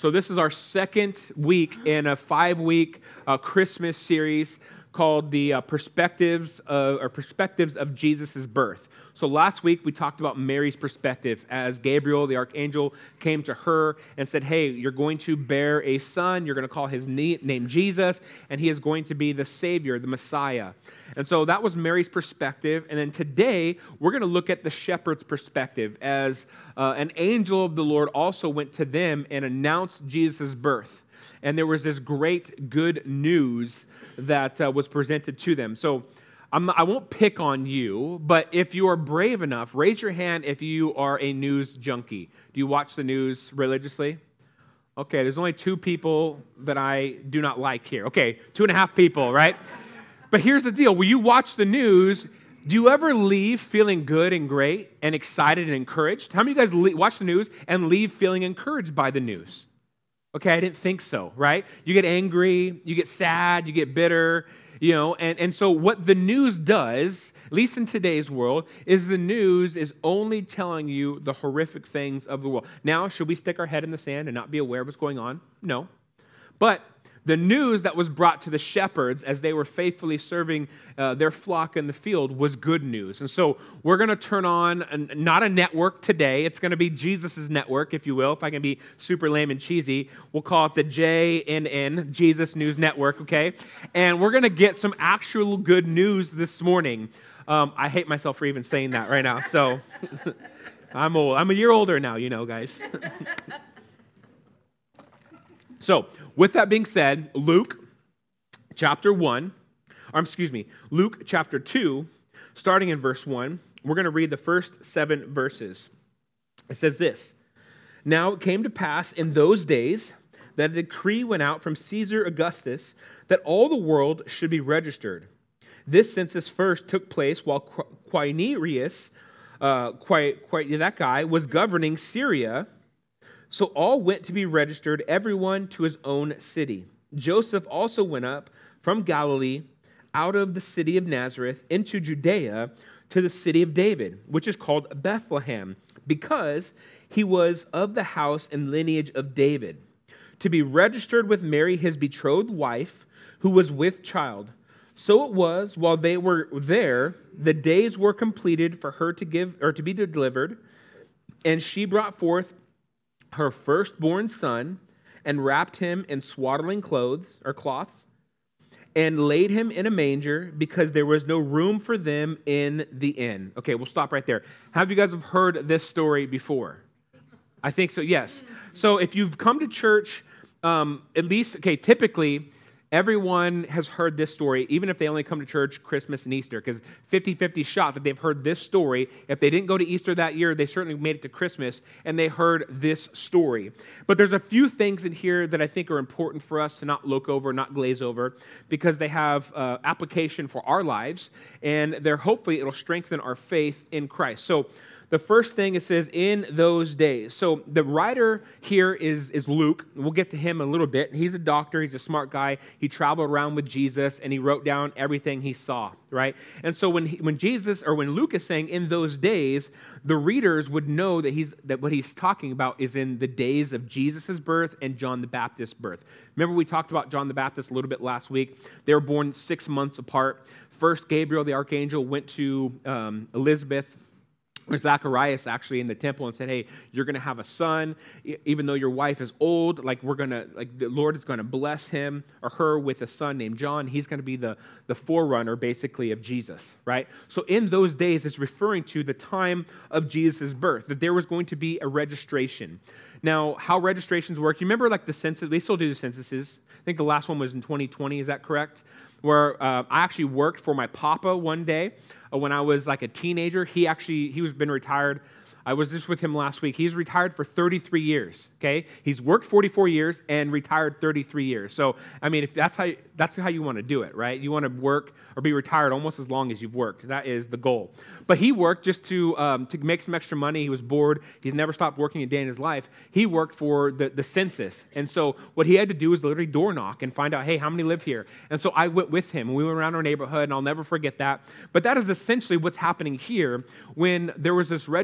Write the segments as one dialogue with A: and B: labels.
A: So this is our second week in a 5-week Christmas series called the Perspectives of Jesus' Birth. So last week we talked about Mary's perspective as Gabriel, the archangel, came to her and said, hey, you're going to bear a son, you're going to call his name Jesus, and he is going to be the Savior, the Messiah. And so that was Mary's perspective. And then today we're going to look at the shepherd's perspective as an angel of the Lord also went to them and announced Jesus' birth. And there was this great good news that was presented to them. So I won't pick on you, but if you are brave enough, raise your hand if you are a news junkie. Do you watch the news religiously? Okay, there's only 2 people that I do not like here. Okay, 2.5 people, right? But here's the deal. When you watch the news, do you ever leave feeling good and great and excited and encouraged? How many of you guys watch the news and leave feeling encouraged by the news? Okay, I didn't think so, right? You get angry, you get sad, you get bitter, and so what the news does, at least in today's world, is the news is only telling you the horrific things of the world. Now, should we stick our head in the sand and not be aware of what's going on? No. But the news that was brought to the shepherds as they were faithfully serving their flock in the field was good news. And so we're going to turn on not a network today. It's going to be Jesus' network, if you will. If I can be super lame and cheesy, we'll call it the JNN, Jesus News Network, okay? And we're going to get some actual good news this morning. I hate myself for even saying that right now. So I'm old. I'm a year older now, guys. So, with that being said, Luke chapter 2, starting in verse 1, we're going to read the first 7 verses. It says this, "Now it came to pass in those days that a decree went out from Caesar Augustus that all the world should be registered. This census first took place while Quirinius, that guy, was governing Syria. So all went to be registered, everyone to his own city. Joseph also went up from Galilee, out of the city of Nazareth, into Judea, to the city of David, which is called Bethlehem, because he was of the house and lineage of David, to be registered with Mary, his betrothed wife, who was with child. So it was, while they were there, the days were completed for her to be delivered, and she brought forth her firstborn son, and wrapped him in swaddling cloths, and laid him in a manger, because there was no room for them in the inn." Okay, we'll stop right there. Have you guys heard this story before? I think so, yes. So if you've come to church, typically, everyone has heard this story, even if they only come to church Christmas and Easter, because 50-50 shot that they've heard this story. If they didn't go to Easter that year, they certainly made it to Christmas, and they heard this story. But there's a few things in here that I think are important for us to not look over, not glaze over, because they have application for our lives, and hopefully it'll strengthen our faith in Christ. So the first thing it says, in those days. So the writer here is Luke. We'll get to him in a little bit. He's a doctor. He's a smart guy. He traveled around with Jesus, and he wrote down everything he saw, right? And so when Luke is saying in those days, the readers would know that what he's talking about is in the days of Jesus' birth and John the Baptist's birth. Remember we talked about John the Baptist a little bit last week. They were born 6 months apart. First, Gabriel, the archangel, went to Elizabeth, or Zacharias, actually, in the temple and said, hey, you're going to have a son, even though your wife is old, the Lord is going to bless him or her with a son named John. He's going to be the forerunner, basically, of Jesus, right? So in those days, it's referring to the time of Jesus' birth, that there was going to be a registration. Now, how registrations work, you remember the census? They still do the censuses. I think the last one was in 2020, is that correct? Where I actually worked for my papa one day when I was a teenager. He's been retired. I was just with him last week. He's retired for 33 years, okay? He's worked 44 years and retired 33 years. So, if that's how you want to do it, right? You want to work or be retired almost as long as you've worked. That is the goal. But he worked just to make some extra money. He was bored. He's never stopped working a day in his life. He worked for the census. And so what he had to do was literally door knock and find out, hey, how many live here? And so I went with him, and we went around our neighborhood, and I'll never forget that. But that is essentially what's happening here when there was this registration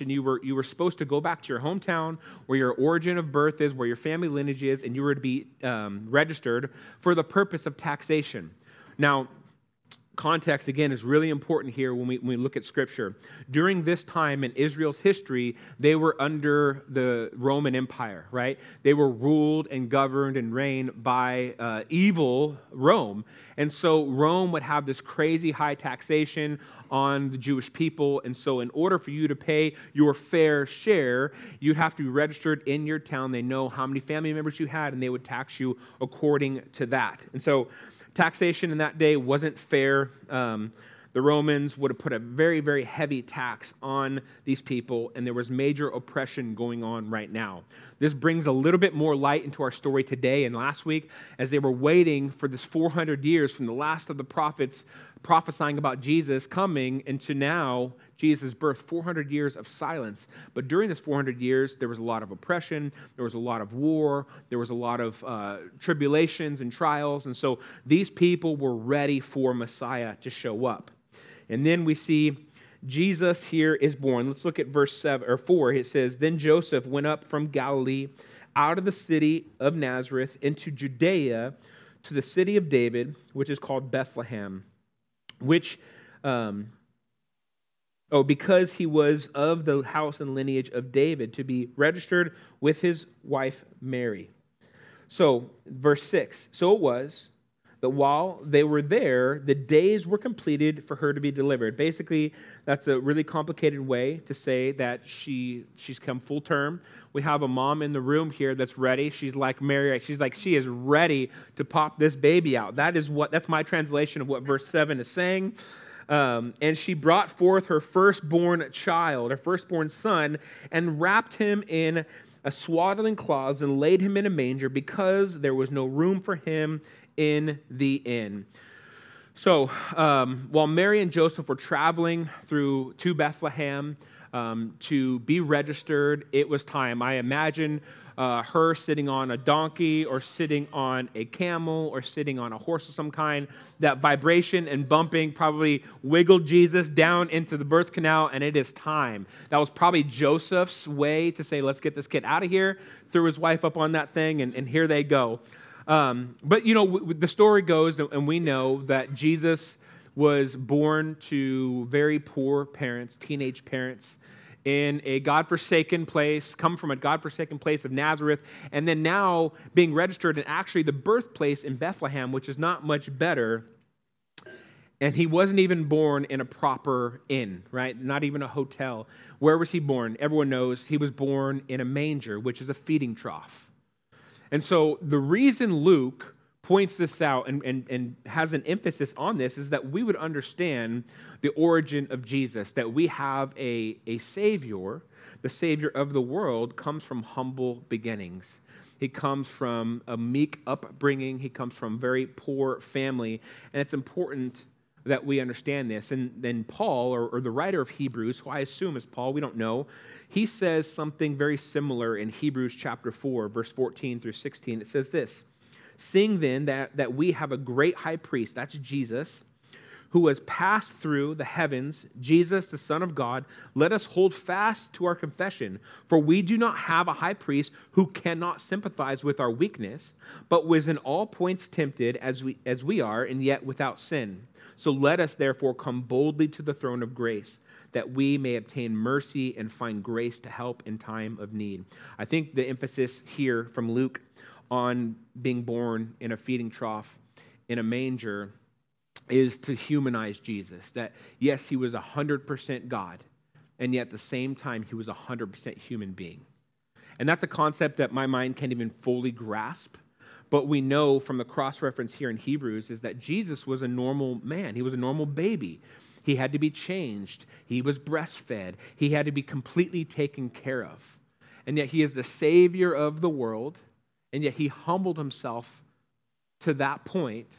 A: Jewish and you were supposed to go back to your hometown where your origin of birth is, where your family lineage is, and you were to be registered for the purpose of taxation. Now, context, again, is really important here when we look at Scripture. During this time in Israel's history, they were under the Roman Empire, right? They were ruled and governed and reigned by evil Rome. And so Rome would have this crazy high taxation on the Jewish people. And so in order for you to pay your fair share, you'd have to be registered in your town. They know how many family members you had, and they would tax you according to that. And so taxation in that day wasn't fair. The Romans would have put a very, very heavy tax on these people, and there was major oppression going on right now. This brings a little bit more light into our story today and last week as they were waiting for this 400 years from the last of the prophets prophesying about Jesus coming into now Jesus' birth, 400 years of silence. But during this 400 years, there was a lot of oppression, there was a lot of war, there was a lot of tribulations and trials, and so these people were ready for Messiah to show up. And then we see Jesus here is born. Let's look at verse 7 or 4. It says, "Then Joseph went up from Galilee out of the city of Nazareth into Judea to the city of David, which is called Bethlehem, which because he was of the house and lineage of David, to be registered with his wife Mary." So, verse 6, "So it was that while they were there, the days were completed for her to be delivered." Basically, that's a really complicated way to say that she's come full term. We have a mom in the room here that's ready. She's like Mary. She is ready to pop this baby out. That's my translation of what verse 7 is saying. And she brought forth her firstborn child, her firstborn son, and wrapped him in a swaddling cloths and laid him in a manger because there was no room for him in the inn. So while Mary and Joseph were traveling to Bethlehem to be registered, it was time. I imagine her sitting on a donkey or sitting on a camel or sitting on a horse of some kind. That vibration and bumping probably wiggled Jesus down into the birth canal, and it is time. That was probably Joseph's way to say, let's get this kid out of here. Threw his wife up on that thing, and here they go. But, the story goes, and we know that Jesus was born to very poor parents, teenage parents, in a godforsaken place, come from a godforsaken place of Nazareth, and then now being registered in actually the birthplace in Bethlehem, which is not much better. And he wasn't even born in a proper inn, right? Not even a hotel. Where was he born? Everyone knows he was born in a manger, which is a feeding trough. And so the reason Luke points this out and has an emphasis on this is that we would understand the origin of Jesus, that we have a Savior. The Savior of the world comes from humble beginnings. He comes from a meek upbringing. He comes from a very poor family. And it's important that we understand this. And then Paul, or the writer of Hebrews, who I assume is Paul, we don't know, he says something very similar in Hebrews chapter 4, verse 14 through 16. It says this, "Seeing then that we have a great high priest," that's Jesus, "who has passed through the heavens, Jesus, the Son of God, let us hold fast to our confession. For we do not have a high priest who cannot sympathize with our weakness, but was in all points tempted as we are, and yet without sin. So let us therefore come boldly to the throne of grace, that we may obtain mercy and find grace to help in time of need." I think the emphasis here from Luke on being born in a feeding trough, in a manger, is to humanize Jesus. That, yes, he was 100% God, and yet at the same time, he was 100% human being. And that's a concept that my mind can't even fully grasp. But we know from the cross-reference here in Hebrews is that Jesus was a normal man. He was a normal baby. He had to be changed. He was breastfed. He had to be completely taken care of. And yet he is the Savior of the world, and yet he humbled himself to that point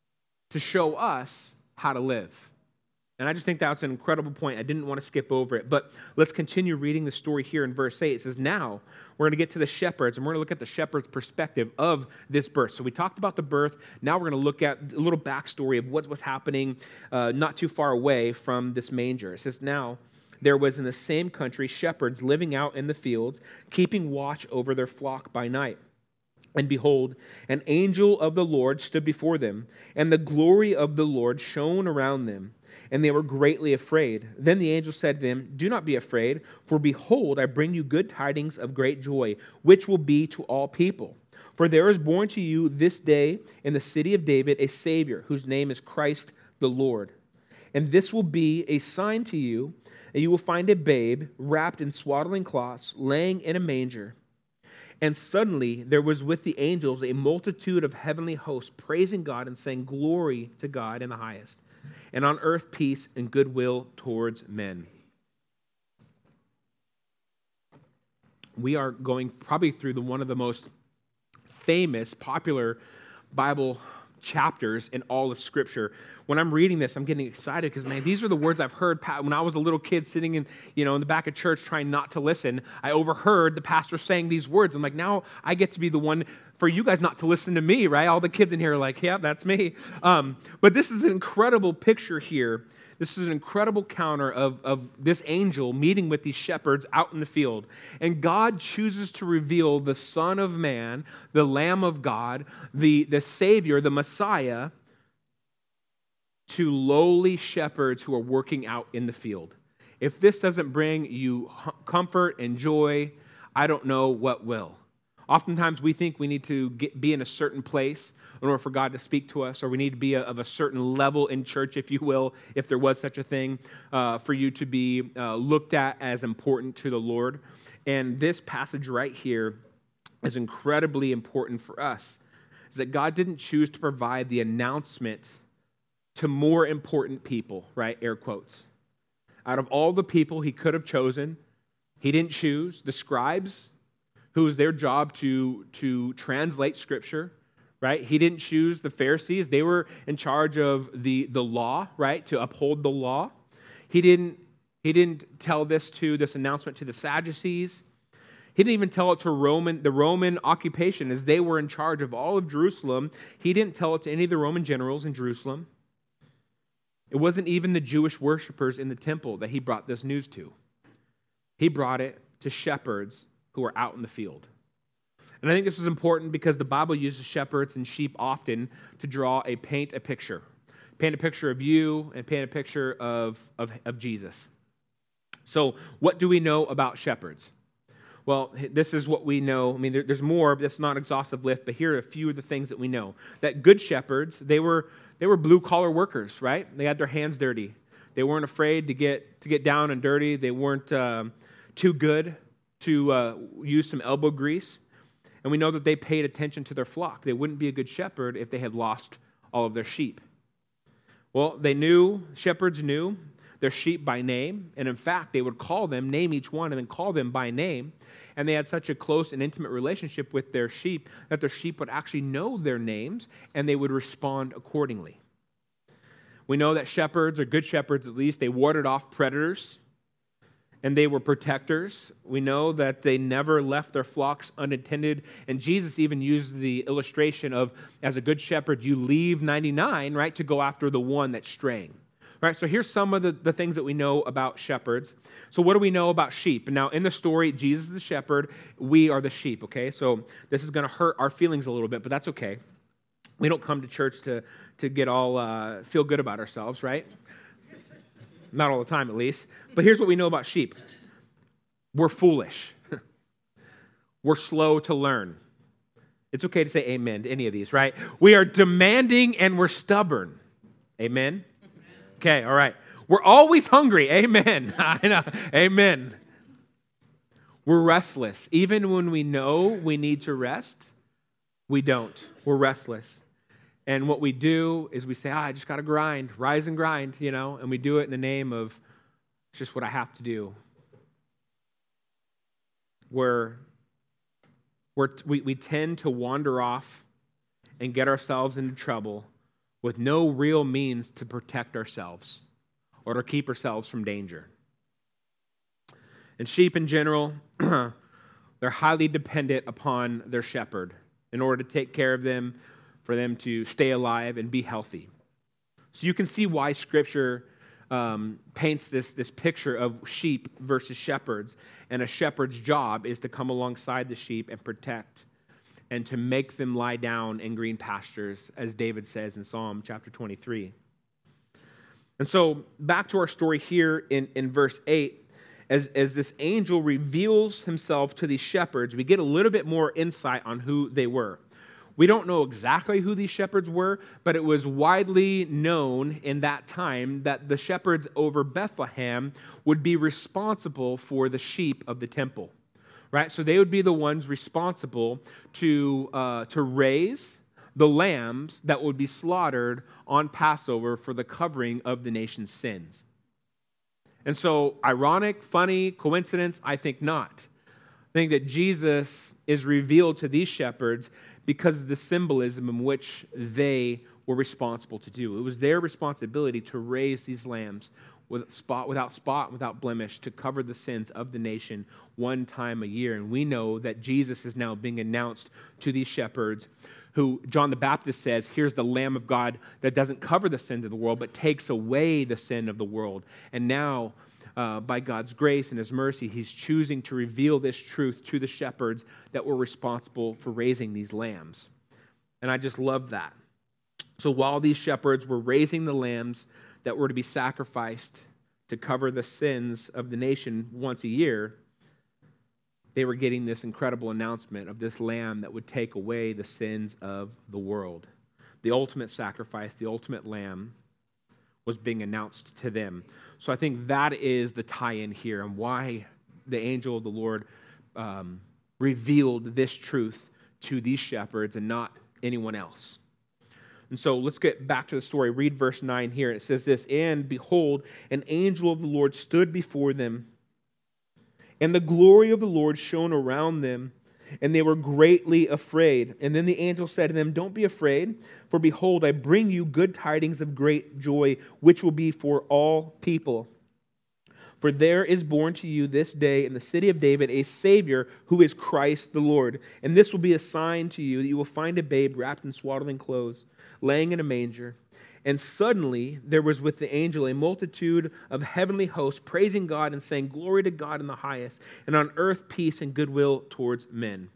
A: to show us how to live. And I just think that's an incredible point. I didn't want to skip over it. But let's continue reading the story here in verse 8. It says, "Now we're going to get to the shepherds, and we're going to look at the shepherds' perspective of this birth." So we talked about the birth. Now we're going to look at a little backstory of what was happening not too far away from this manger. It says, "Now there was in the same country shepherds living out in the fields, keeping watch over their flock by night. And behold, an angel of the Lord stood before them, and the glory of the Lord shone around them, and they were greatly afraid. Then the angel said to them, "Do not be afraid, for behold, I bring you good tidings of great joy, which will be to all people. For there is born to you this day in the city of David a Savior, whose name is Christ the Lord. And this will be a sign to you, and you will find a babe wrapped in swaddling cloths, laying in a manger." And suddenly there was with the angels a multitude of heavenly hosts, praising God and saying, "Glory to God in the highest, and on earth peace and goodwill towards men." We are going probably through one of the most famous, popular Bible chapters in all of Scripture. When I'm reading this, I'm getting excited because, man, these are the words I've heard when I was a little kid sitting in the back of church trying not to listen. I overheard the pastor saying these words. I'm like, now I get to be the one for you guys not to listen to me, right? All the kids in here are like, yeah, that's me. But this is an incredible picture here. This is an incredible counter of this angel meeting with these shepherds out in the field. And God chooses to reveal the Son of Man, the Lamb of God, the Savior, the Messiah, to lowly shepherds who are working out in the field. If this doesn't bring you comfort and joy, I don't know what will. Oftentimes we think we need to be in a certain place in order for God to speak to us, or we need to be of a certain level in church, if you will, if there was such a thing, for you to be looked at as important to the Lord. And this passage right here is incredibly important for us, is that God didn't choose to provide the announcement to more important people, right? Air quotes. Out of all the people he could have chosen, he didn't choose the scribes, who was their job to translate Scripture, right? He didn't choose the Pharisees. They were in charge of the law, right? To uphold the law. He didn't tell this announcement to the Sadducees. He didn't even tell it to the Roman occupation, as they were in charge of all of Jerusalem. He didn't tell it to any of the Roman generals in Jerusalem. It wasn't even the Jewish worshipers in the temple that he brought this news to. He brought it to shepherds who are out in the field. And I think this is important because the Bible uses shepherds and sheep often to paint a picture. Paint a picture of you and paint a picture of Jesus. So what do we know about shepherds? Well, this is what we know. I mean, there's more, but it's not an exhaustive list, but here are a few of the things that we know. That good shepherds, they were blue-collar workers, right? They had their hands dirty. They weren't afraid to get down and dirty. They weren't too good to use some elbow grease. And we know that they paid attention to their flock. They wouldn't be a good shepherd if they had lost all of their sheep. Well, shepherds knew their sheep by name, and in fact, they would name each one, and then call them by name. And they had such a close and intimate relationship with their sheep that their sheep would actually know their names, and they would respond accordingly. We know that shepherds, or good shepherds at least, they warded off predators, and they were protectors. We know that they never left their flocks unattended, and Jesus even used the illustration of, as a good shepherd, you leave 99, right, to go after the one that's straying. Right, so here's some of the things that we know about shepherds. So what do we know about sheep? And now in the story, Jesus is the shepherd, we are the sheep, okay? So this is going to hurt our feelings a little bit, but that's okay. We don't come to church to get all feel good about ourselves, right? Not all the time, at least. But here's what we know about sheep. We're foolish. We're slow to learn. It's okay to say amen to any of these, right? We are demanding and we're stubborn. Amen? Okay, all right. We're always hungry. Amen. I know. Amen. We're restless. Even when we know we need to rest, we don't. We're restless. And what we do is we say, I just got to grind, rise and grind, and we do it in the name of it's just what I have to do. We tend to wander off and get ourselves into trouble with no real means to protect ourselves or to keep ourselves from danger. And sheep in general, they're highly dependent upon their shepherd in order to take care of them, for them to stay alive and be healthy. So you can see why Scripture paints this picture of sheep versus shepherds. And a shepherd's job is to come alongside the sheep and protect and to make them lie down in green pastures, as David says in Psalm chapter 23. And so back to our story here in verse 8, as this angel reveals himself to these shepherds, we get a little bit more insight on who they were. We don't know exactly who these shepherds were, but it was widely known in that time that the shepherds over Bethlehem would be responsible for the sheep of the temple, right? So they would be the ones responsible to raise the lambs that would be slaughtered on Passover for the covering of the nation's sins. And so, ironic, funny, coincidence? I think not. I think that Jesus is revealed to these shepherds because of the symbolism in which they were responsible to do. It was their responsibility to raise these lambs without spot, without blemish, to cover the sins of the nation one time a year. And we know that Jesus is now being announced to these shepherds who John the Baptist says, here's the Lamb of God that doesn't cover the sins of the world, but takes away the sin of the world. And now, by God's grace and his mercy, he's choosing to reveal this truth to the shepherds that were responsible for raising these lambs. And I just love that. So while these shepherds were raising the lambs that were to be sacrificed to cover the sins of the nation once a year, they were getting this incredible announcement of this lamb that would take away the sins of the world. The ultimate sacrifice, the ultimate lamb, was being announced to them. So I think that is the tie-in here and why the angel of the Lord revealed this truth to these shepherds and not anyone else. And so let's get back to the story. Read verse 9 here. It says this, "And behold, an angel of the Lord stood before them, and the glory of the Lord shone around them, and they were greatly afraid. And then the angel said to them, 'Don't be afraid, for behold, I bring you good tidings of great joy, which will be for all people. For there is born to you this day in the city of David a Savior, who is Christ the Lord. And this will be a sign to you, that you will find a babe wrapped in swaddling clothes, laying in a manger.' And suddenly there was with the angel a multitude of heavenly hosts, praising God and saying, 'Glory to God in the highest, and on earth peace and goodwill towards men.'"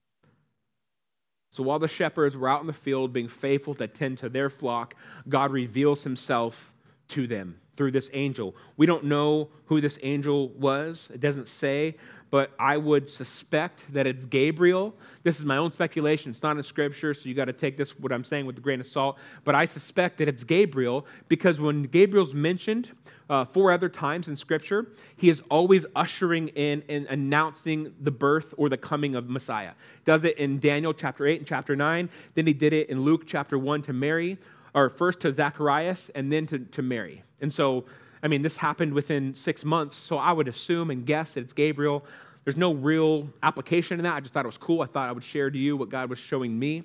A: So while the shepherds were out in the field being faithful to tend to their flock, God reveals himself to them through this angel. We don't know who this angel was. It doesn't say, but I would suspect that it's Gabriel. This is my own speculation. It's not in Scripture, so you got to take this, what I'm saying, with a grain of salt. But I suspect that it's Gabriel because when Gabriel's mentioned 4 other times in Scripture, he is always ushering in and announcing the birth or the coming of Messiah. Does it in Daniel chapter 8 and chapter 9. Then he did it in Luke chapter 1 to Mary, or first to Zacharias and then to Mary. And so, I mean, this happened within 6 months, so I would assume and guess that it's Gabriel. There's no real application in that. I just thought it was cool. I thought I would share to you what God was showing me.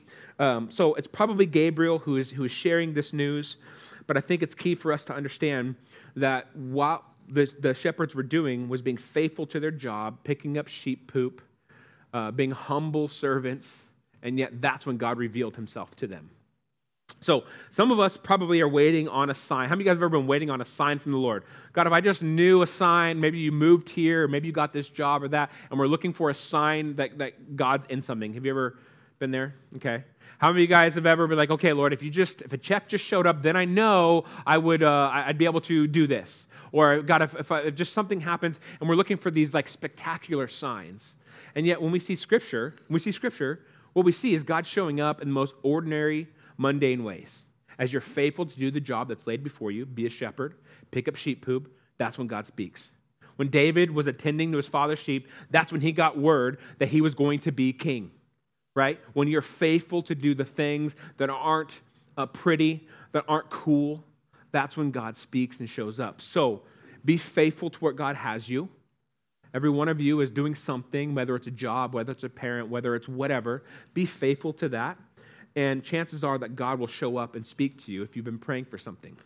A: So it's probably Gabriel who is sharing this news, but I think it's key for us to understand that what the shepherds were doing was being faithful to their job, picking up sheep poop, being humble servants, and yet that's when God revealed himself to them. So some of us probably are waiting on a sign. How many of you guys have ever been waiting on a sign from the Lord? God, if I just knew a sign, maybe you moved here, or maybe you got this job or that, and we're looking for a sign that God's in something. Have you ever been there? Okay. How many of you guys have ever been like, okay, Lord, if a check just showed up, then I know I'd be able to do this. Or God, if just something happens, and we're looking for these like spectacular signs. And yet when we see Scripture, what we see is God showing up in the most ordinary, mundane ways. As you're faithful to do the job that's laid before you, be a shepherd, pick up sheep poop, that's when God speaks. When David was attending to his father's sheep, that's when he got word that he was going to be king, right? When you're faithful to do the things that aren't pretty, that aren't cool, that's when God speaks and shows up. So be faithful to what God has you. Every one of you is doing something, whether it's a job, whether it's a parent, whether it's whatever. Be faithful to that. And chances are that God will show up and speak to you if you've been praying for something.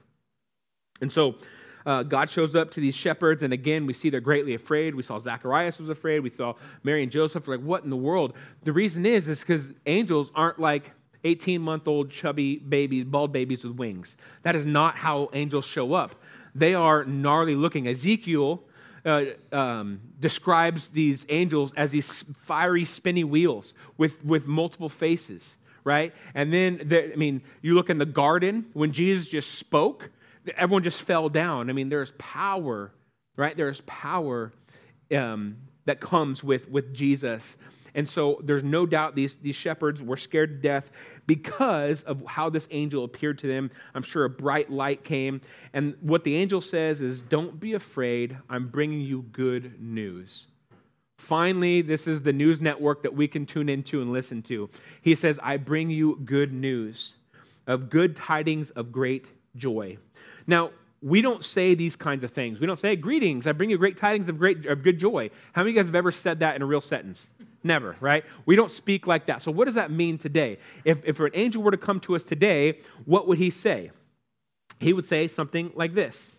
A: And so God shows up to these shepherds, and again, we see they're greatly afraid. We saw Zacharias was afraid. We saw Mary and Joseph were like, what in the world? The reason is because angels aren't like 18-month-old chubby babies, bald babies with wings. That is not how angels show up. They are gnarly looking. Ezekiel describes these angels as these fiery, spinny wheels with multiple faces, right? And then, you look in the garden, when Jesus just spoke, everyone just fell down. There's power, right? There's power that comes with Jesus. And so there's no doubt these shepherds were scared to death because of how this angel appeared to them. I'm sure a bright light came. And what the angel says is, don't be afraid. I'm bringing you good news. Finally, this is the news network that we can tune into and listen to. He says, I bring you good news of good tidings of great joy. Now, we don't say these kinds of things. We don't say, greetings, I bring you great tidings of good joy. How many of you guys have ever said that in a real sentence? Never, right? We don't speak like that. So what does that mean today? If an angel were to come to us today, what would he say? He would say something like this.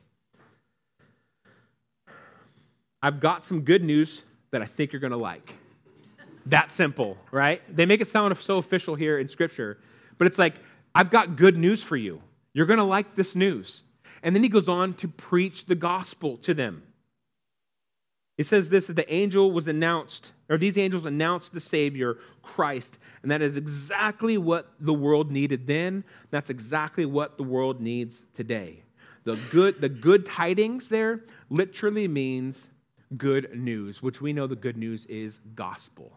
A: I've got some good news that I think you're going to like. That simple, right? They make it sound so official here in Scripture, but it's like, I've got good news for you. You're going to like this news. And then he goes on to preach the gospel to them. It says this, that the angel was announced, or these angels announced the Savior, Christ, and that is exactly what the world needed then. That's exactly what the world needs today. The good tidings there literally means good news, which we know the good news is gospel.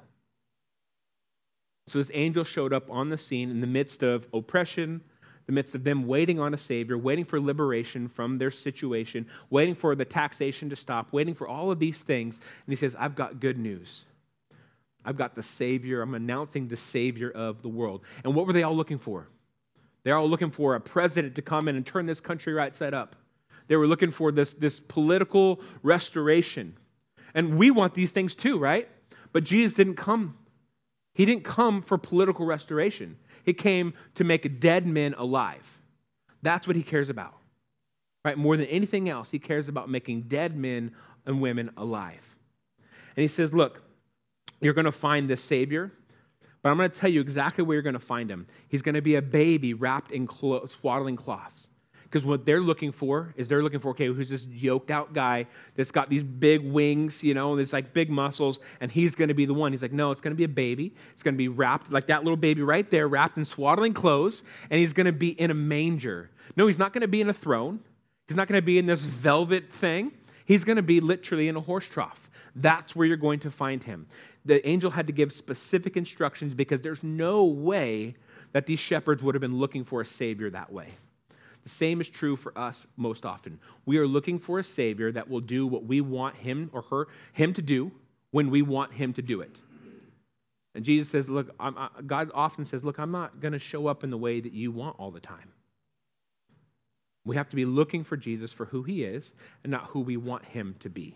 A: So this angel showed up on the scene in the midst of oppression, the midst of them waiting on a Savior, waiting for liberation from their situation, waiting for the taxation to stop, waiting for all of these things. And he says, I've got good news. I've got the Savior. I'm announcing the Savior of the world. And what were they all looking for? They're all looking for a president to come in and turn this country right side up. They were looking for this political restoration. And we want these things too, right? But Jesus didn't come. He didn't come for political restoration. He came to make dead men alive. That's what he cares about, right? More than anything else, he cares about making dead men and women alive. And he says, look, you're going to find this Savior, but I'm going to tell you exactly where you're going to find him. He's going to be a baby wrapped in swaddling cloths. Because what they're looking for is okay, who's this yoked out guy that's got these big wings, this like big muscles, and he's going to be the one. He's like, no, it's going to be a baby. It's going to be wrapped like that little baby right there, wrapped in swaddling clothes, and he's going to be in a manger. No, he's not going to be in a throne. He's not going to be in this velvet thing. He's going to be literally in a horse trough. That's where you're going to find him. The angel had to give specific instructions because there's no way that these shepherds would have been looking for a Savior that way. The same is true for us most often. We are looking for a Savior that will do what we want him or him to do when we want him to do it. And Jesus says, look, God often says, look, I'm not going to show up in the way that you want all the time. We have to be looking for Jesus for who he is and not who we want him to be.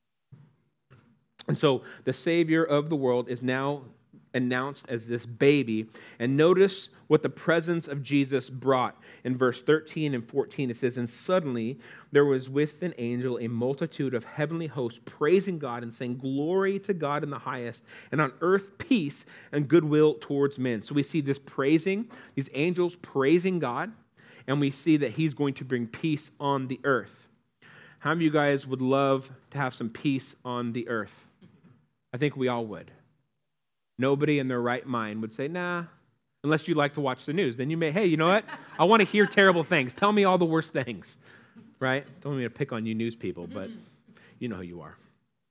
A: And so the Savior of the world is now announced as this baby. And notice what the presence of Jesus brought. In verse 13 and 14, it says, and suddenly there was with an angel a multitude of heavenly hosts praising God and saying, glory to God in the highest, and on earth peace and goodwill towards men. So we see this praising, these angels praising God, and we see that he's going to bring peace on the earth. How many of you guys would love to have some peace on the earth? I think we all would. Nobody in their right mind would say, nah, unless you like to watch the news. Then you may, hey, you know what? I want to hear terrible things. Tell me all the worst things, right? Don't want me to pick on you news people, but you know who you are.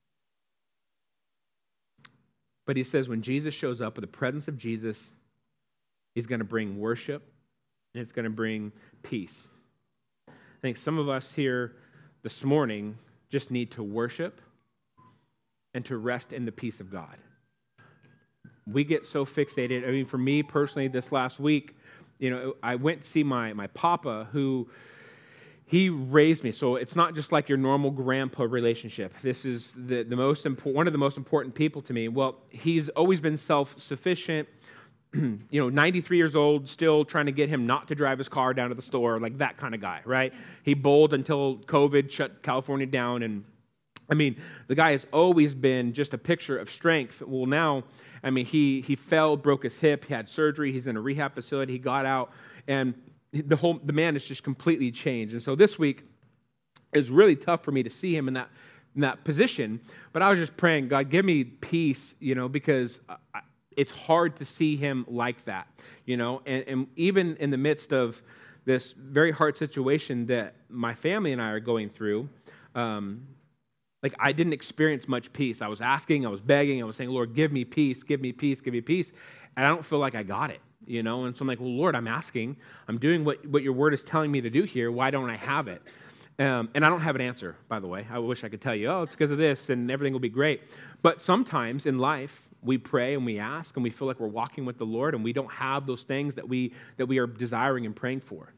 A: But he says when Jesus shows up, with the presence of Jesus, he's going to bring worship, and it's going to bring peace. I think some of us here this morning just need to worship and to rest in the peace of God. We get so fixated. For me personally, this last week, I went to see my papa, who he raised me. So it's not just like your normal grandpa relationship. This is one of the most important people to me. Well, he's always been self-sufficient. 93 years old, still trying to get him not to drive his car down to the store, like that kind of guy, right? He bowled until COVID shut California down, and the guy has always been just a picture of strength. Well, now, he fell, broke his hip, he had surgery, he's in a rehab facility, he got out, and the man is just completely changed. And so this week, it was really tough for me to see him in that position. But I was just praying, God, give me peace, because it's hard to see him like that, And even in the midst of this very hard situation that my family and I are going through, I didn't experience much peace. I was asking, I was begging, I was saying, Lord, give me peace, give me peace, give me peace. And I don't feel like I got it, And so I'm like, well, Lord, I'm asking. I'm doing what your word is telling me to do here. Why don't I have it? And I don't have an answer, by the way. I wish I could tell you, it's because of this and everything will be great. But sometimes in life, we pray and we ask and we feel like we're walking with the Lord and we don't have those things that we are desiring and praying for.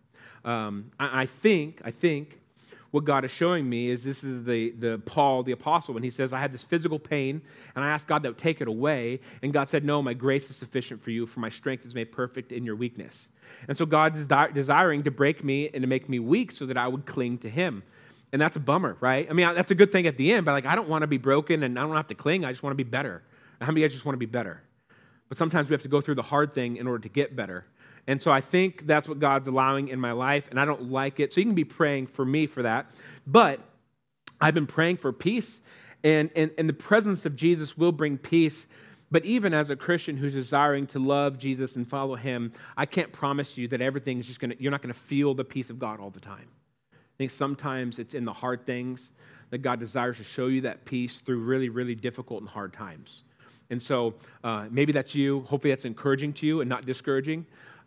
A: I think what God is showing me is this is the Paul, the apostle, when he says, I had this physical pain, and I asked God to take it away, and God said, no, my grace is sufficient for you, for my strength is made perfect in your weakness. And so God is desiring to break me and to make me weak so that I would cling to him. And that's a bummer, right? I mean, that's a good thing at the end, but I don't want to be broken, and I don't have to cling, I just want to be better. How many of you guys just want to be better? But sometimes we have to go through the hard thing in order to get better. And so I think that's what God's allowing in my life, and I don't like it. So you can be praying for me for that. But I've been praying for peace, and the presence of Jesus will bring peace. But even as a Christian who's desiring to love Jesus and follow him, I can't promise you that everything is you're not going to feel the peace of God all the time. I think sometimes it's in the hard things that God desires to show you that peace through really, really difficult and hard times. And so maybe that's you. Hopefully that's encouraging to you and not discouraging.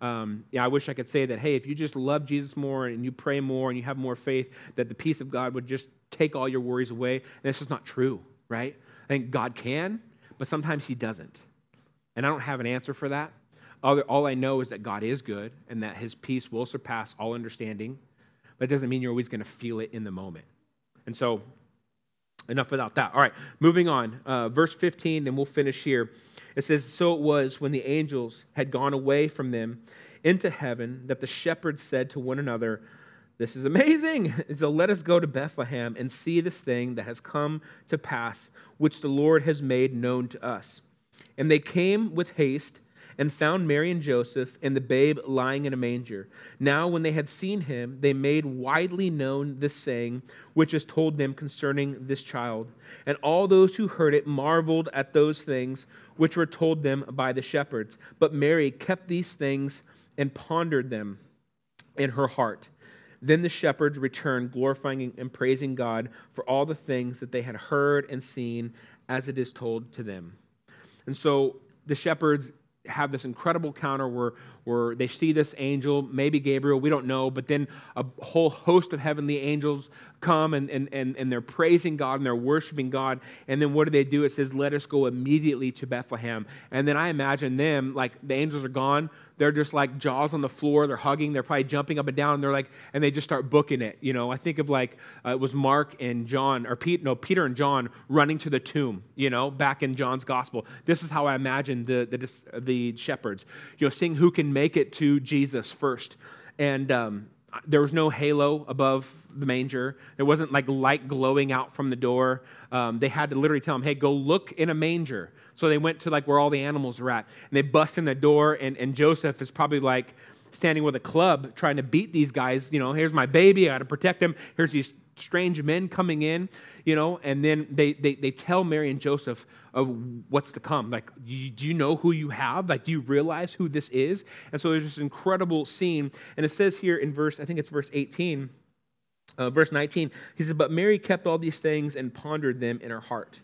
A: I wish I could say that, hey, if you just love Jesus more and you pray more and you have more faith, that the peace of God would just take all your worries away. And that's just not true, right? I think God can, but sometimes he doesn't. And I don't have an answer for that. All I know is that God is good and that his peace will surpass all understanding, but it doesn't mean you're always going to feel it in the moment. And so enough about that. All right, moving on. Verse 15, and we'll finish here. It says, so it was when the angels had gone away from them into heaven that the shepherds said to one another, this is amazing. So let us go to Bethlehem and see this thing that has come to pass, which the Lord has made known to us. And they came with haste and found Mary and Joseph and the babe lying in a manger. Now when they had seen him, they made widely known this saying, which is told them concerning this child. And all those who heard it marveled at those things which were told them by the shepherds. But Mary kept these things and pondered them in her heart. Then the shepherds returned, glorifying and praising God for all the things that they had heard and seen as it is told to them. And so the shepherds have this incredible encounter where they see this angel, maybe Gabriel, we don't know, but then a whole host of heavenly angels come and they're praising God and they're worshiping God. And then what do? It says, let us go immediately to Bethlehem. And then I imagine them, like the angels are gone, they're just like jaws on the floor, they're hugging, they're probably jumping up and down, and they just start booking it. I think of it was Mark and John, or Peter and John running to the tomb, back in John's gospel. This is how I imagine the shepherds, seeing who can make it to Jesus first. And there was no halo above the manger. There wasn't light glowing out from the door. They had to literally tell him, hey, go look in a manger. So they went to where all the animals were at. And they bust in the door, and Joseph is probably standing with a club trying to beat these guys. Here's my baby, I got to protect him. Here's these strange men coming in, and then they tell Mary and Joseph of what's to come. Do you know who you have? Do you realize who this is? And so there's this incredible scene. And it says here in verse 18, verse 19, he says, but Mary kept all these things and pondered them in her heart.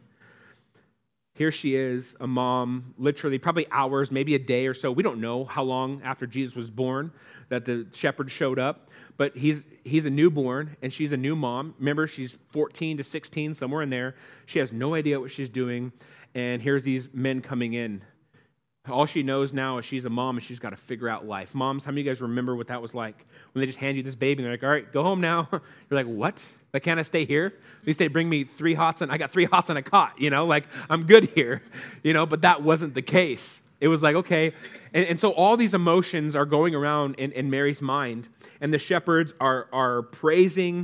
A: Here she is, a mom, literally probably hours, maybe a day or so. We don't know how long after Jesus was born that the shepherds showed up, but he's a newborn and she's a new mom. Remember, she's 14 to 16, somewhere in there. She has no idea what she's doing, and here's these men coming in. All she knows now is she's a mom and she's got to figure out life. Moms, how many of you guys remember what that was like when they just hand you this baby and they're like, all right, go home now. You're like, what? But can't I stay here? At least they bring me 3 hots and I got 3 hots and a cot, I'm good here, but that wasn't the case. It was okay. And so all these emotions are going around in Mary's mind, and the shepherds are praising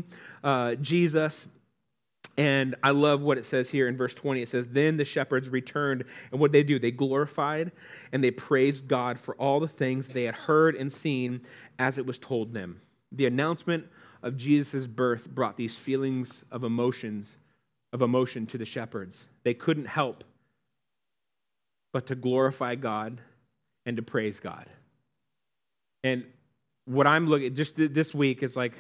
A: Jesus. And I love what it says here in verse 20. It says, then the shepherds returned, and what did they do? They glorified and they praised God for all the things they had heard and seen as it was told them. The announcement of Jesus' birth brought these feelings of emotion to the shepherds. They couldn't help but to glorify God and to praise God. And what I'm looking just this week is like,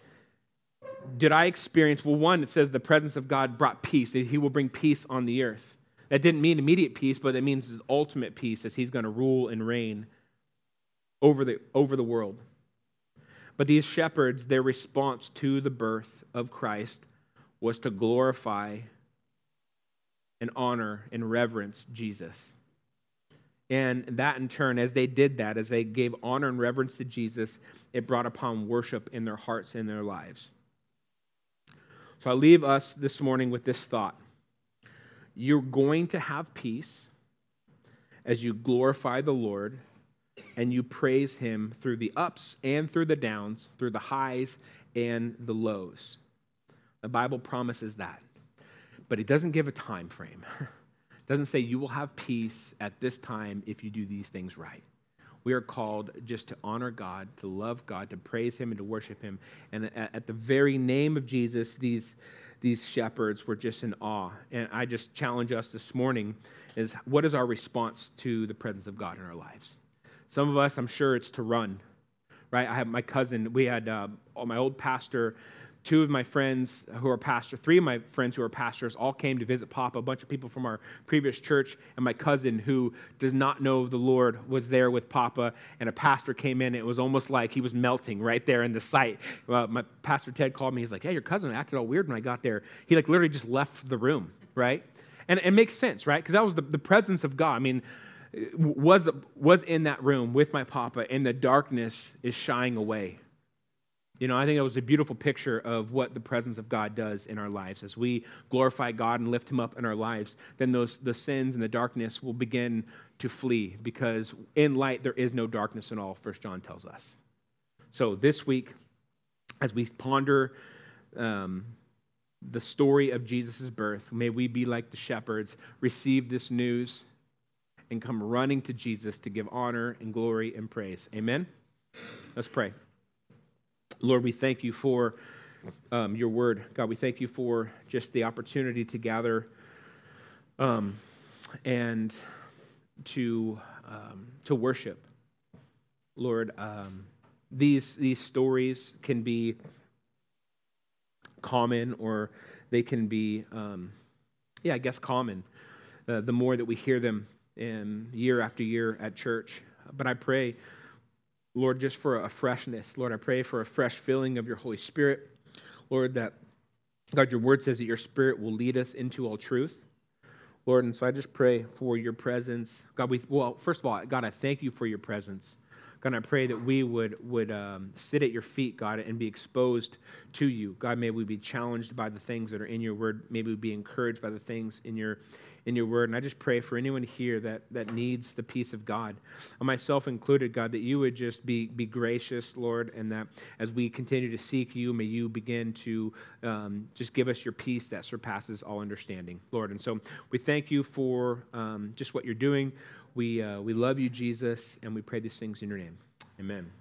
A: did I experience, well, one, it says the presence of God brought peace. He will bring peace on the earth. That didn't mean immediate peace, but it means his ultimate peace as he's going to rule and reign over the world. But these shepherds, their response to the birth of Christ was to glorify and honor and reverence Jesus. And that in turn, as they did that, as they gave honor and reverence to Jesus, it brought upon worship in their hearts and their lives. So I leave us this morning with this thought. You're going to have peace as you glorify the Lord and you praise him through the ups and through the downs, through the highs and the lows. The Bible promises that. But it doesn't give a time frame. It doesn't say you will have peace at this time if you do these things right. We are called just to honor God, to love God, to praise him, and to worship him. And at the very name of Jesus, these shepherds were just in awe. And I just challenge us this morning is what is our response to the presence of God in our lives? Some of us, I'm sure it's to run, right? I have my cousin, we had my old pastor, two of my friends who are pastors, three of my friends who are pastors all came to visit Papa. A bunch of people from our previous church, and my cousin who does not know the Lord was there with Papa, and a pastor came in, and it was almost like he was melting right there in the sight. My Pastor Ted called me, he's like, hey, your cousin acted all weird when I got there. He like literally just left the room, right? And it makes sense, right? Because that was the presence of God. I mean, was in that room with my Papa, and the darkness is shying away. You know, I think it was a beautiful picture of what the presence of God does in our lives. As we glorify God and lift him up in our lives, then the sins and the darkness will begin to flee, because in light there is no darkness at all, 1 John tells us. So this week, as we ponder the story of Jesus' birth, may we be like the shepherds, receive this news, and come running to Jesus to give honor and glory and praise. Amen? Let's pray. Lord, we thank you for your word. God, we thank you for just the opportunity to gather and to worship. Lord, these stories can be common, or they can be, common. The more that we hear them year after year at church. But I pray, Lord, just for a freshness. Lord, I pray for a fresh filling of your Holy Spirit. Lord, that, God, your word says that your Spirit will lead us into all truth. Lord, and so I just pray for your presence. God, first of all, God, I thank you for your presence. God, I pray that we would sit at your feet, God, and be exposed to you. God, may we be challenged by the things that are in your word. May we be encouraged by the things in your word. And I just pray for anyone here that needs the peace of God, myself included, God, that you would just be gracious, Lord, and that as we continue to seek you, may you begin to just give us your peace that surpasses all understanding, Lord. And so we thank you for just what you're doing. We love you, Jesus, and we pray these things in your name. Amen.